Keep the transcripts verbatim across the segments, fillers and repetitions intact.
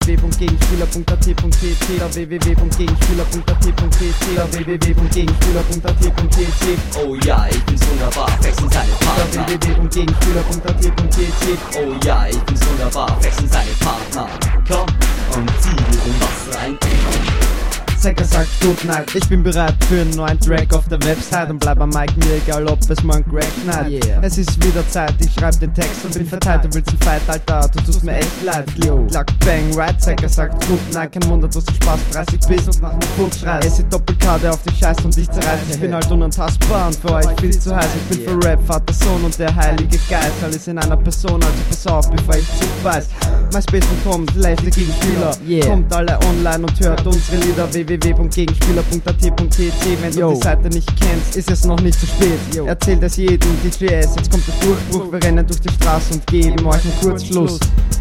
w punkt gegenspieler punkt a t punkt t t w w w punkt gegenspieler punkt a t punkt t t w w w punkt gegenspieler punkt a t punkt t t. Oh ja, ich bin's wunderbar, flexen seine Partner. w w w punkt gegenspieler punkt a t punkt t t. Oh ja, ich bin's wunderbar, flexen seine Partner. Komm und zieh dir den Bass rein. Zecker sagt Good Night, ich bin bereit für einen neuen Track auf der Website und bleib am Mic, mir egal ob es morgen Crack schneit. Yeah. Es ist wieder Zeit, ich schreib den Text und bin verteilt, du willst ein Fight, Alter, du tust mir echt leid. Yo. Lack, bang, right, Zecker sagt Good Night, kein Wunder, dass du Spaß dreißig bist und nach dem Fuchs schreist. Es ist Doppelkarte auf dich scheiß und dich zerreißt, ich bin halt unantastbar und für euch viel zu heiß. Ich bin für Rap, Vater, Sohn und der Heilige Geist, alles in einer Person, also pass auf, bevor ich zu weiß. MySpace kommt, live der Gegenspieler, yeah. Kommt alle online und hört unsere Lieder. w w w punkt gegenspieler punkt a t punkt t t. Wenn Yo. du die Seite nicht kennst, ist es noch nicht zu spät. Yo. Erzählt es jedem D J S, jetzt kommt der Durchbruch. Wir rennen durch die Straße und geben euch einen Kurzschluss.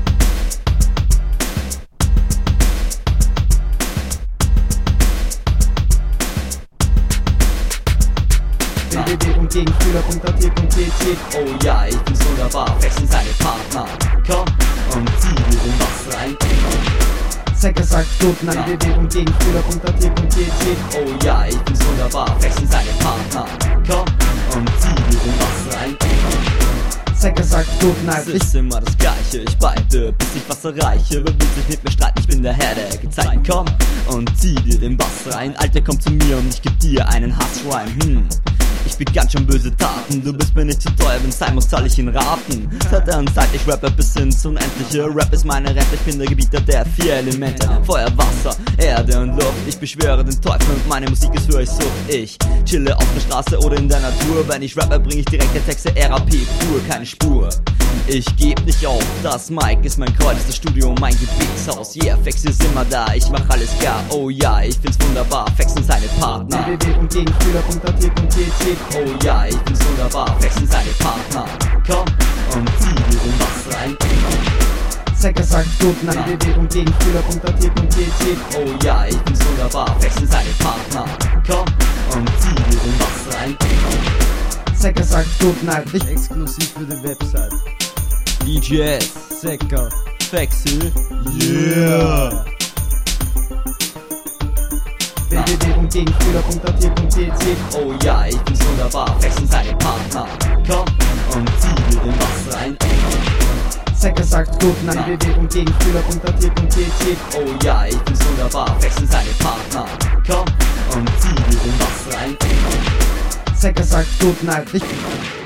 w w w punkt gegenspieler punkt a t punkt t t. Oh ja, ich bin's wunderbar, flexen seine Partner. Komm und zieh dir den Bass rein. Zecker sagt Good Night, w w w punkt gegenspieler punkt a t punkt t t. Oh ja, ich bin's wunderbar, flexen seine Partner. Komm und zieh dir den Bass rein. Zecker sagt Good Night, Es ist immer das Gleiche, ich beide, bis ich was erreiche. Wer will sich mit mir streiten, ich bin der Herr der Gezeiten. Komm und zieh dir den Bass rein. Alter, komm zu mir und ich geb dir einen Hassrhyme. Hm. Ich begann schon böse Taten, du bist mir nicht zu teuer, wenn sein muss, soll ich ihn raten. Seit der Zeit ich rappe bis ins Unendliche, Rap ist meine Rente, ich bin der Gebieter der vier Elemente. Feuer, Wasser, Erde und Luft, ich beschwöre den Teufel und meine Musik ist für euch so. Ich chille auf der Straße oder in der Natur, wenn ich rappe, bring ich direkte Texte, R A P pur, keine Spur. Ich geb nicht auf, das Mic ist mein Kreuz, das Studio mein Gebetshaus. Yeah, Fex ist immer da, ich mach alles klar. Oh ja, ich find's wunderbar, Fex und seine Partner. w w w punkt gegenspieler punkt a t punkt t t. Oh ja, ich find's wunderbar, Fex und seine Partner. Komm und zieh dir den Bass rein. Zecker sagt Good Night, w w w punkt gegenspieler punkt a t punkt t t. Oh ja, ich find's wunderbar, Fex und seine Partner. Komm und zieh dir den Bass rein. Zecker sagt Good Night, nicht exklusiv für die Website. D J S, Zecker, Fexel, yeah! w w w punkt gegenspieler punkt a t punkt t t. Oh ja, ich find's wunderbar, Fex und seine Partner. Komm und zieh dir den Bass rein. Zecker sagt Good Night, w w w punkt gegenspieler punkt a t punkt t t. Oh ja, ich find's wunderbar, Fex und seine Partner. Komm und zieh dir den Bass rein. Zecker sagt Good Night, nicht